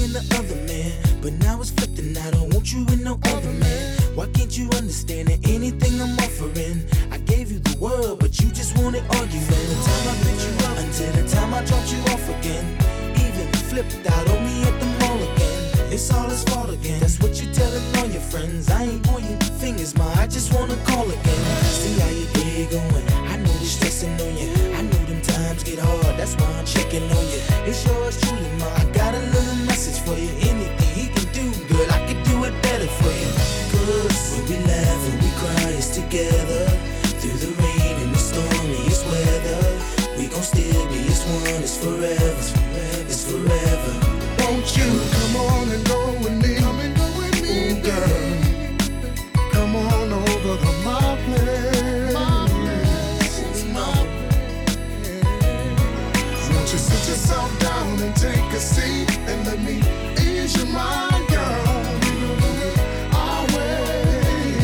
and the other man, but now it's flipping. I don't want you with no other man. Why can't you understand that anything I'm offering? I gave you the world, but you just wanted argument. From the time I picked you up until the time I dropped you off again. Even flipped out on me at the mall again. It's all his fault again. That's what you telling all your friends. I ain't pointing fingers, ma, I just wanna call again. See how your day going. I know the stressing on you. I know them times get hard. That's why I'm checking on you. It's yours truly, ma. I got a little message for you. Anything he can do, girl, I could do it better for you. 'Cause when we laugh and we cry, it's together. Through the rain and the stormiest weather, we gon' still be as one. It's forever. It's forever. Won't you come on and go with me? Come and go with me, ooh, girl. Come on over to my place. Won't you sit yourself down and take a seat and let me ease your mind, girl? Our way.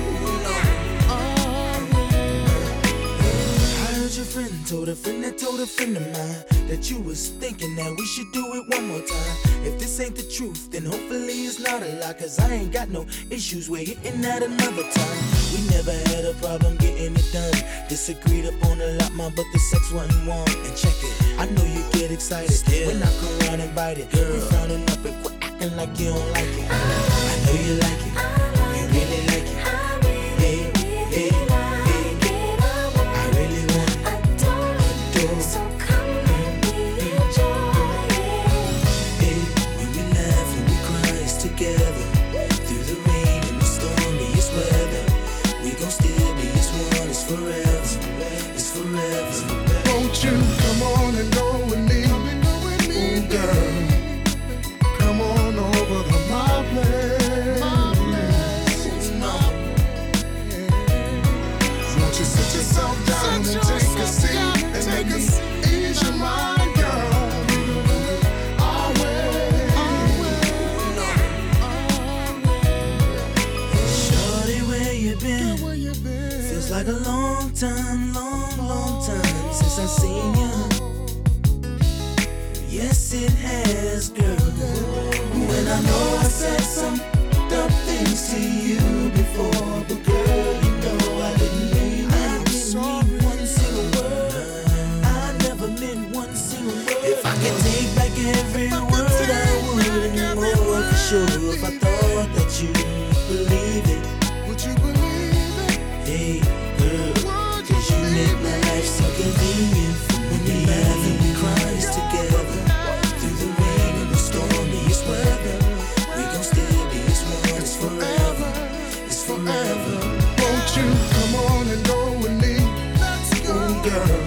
I heard your friend told a friend that told a friend of mine that you was thinking that we should do it one more time. If this ain't the truth, then hopefully it's not a lie. 'Cause I ain't got no issues with hitting that another time. We never had a problem getting it done. Disagreed upon a lot, ma, but the sex wasn't warm. And check it, I know you get excited when I come round and bite it. Girl, frowning up and quit acting like you don't like it. I know you like it, you really like it. Hey, hey, hey, I really want it. Adore. So come let me enjoy it. Hey, when we laugh and we cry, it's together. Through the rain and the stormiest weather, we gon' still be as one. It's forever. It's forever. Won't you come on and go with me? Come and go with me, ooh, girl. Come on over to my place. Won't you sit yourself down and take a seat and let me ease your mind, girl? Our way. Shorty, where you been? Feels like a long time, long time since I seen you. Yes, it has, girl. When I know I said some dumb things to you before, but girl, you know I didn't mean one single word. I never meant one single word. If I could take back every word, I would. And more for sure if I thought that you believe it. Would you believe it? Hey, girl, 'cause you make my life so convenient. When we laugh and we cry, it's together. Through the rain and the stormiest weather, we gon' still be as one. It's forever. It's forever. Won't you come on and go with me? Let's go, ooh, girl.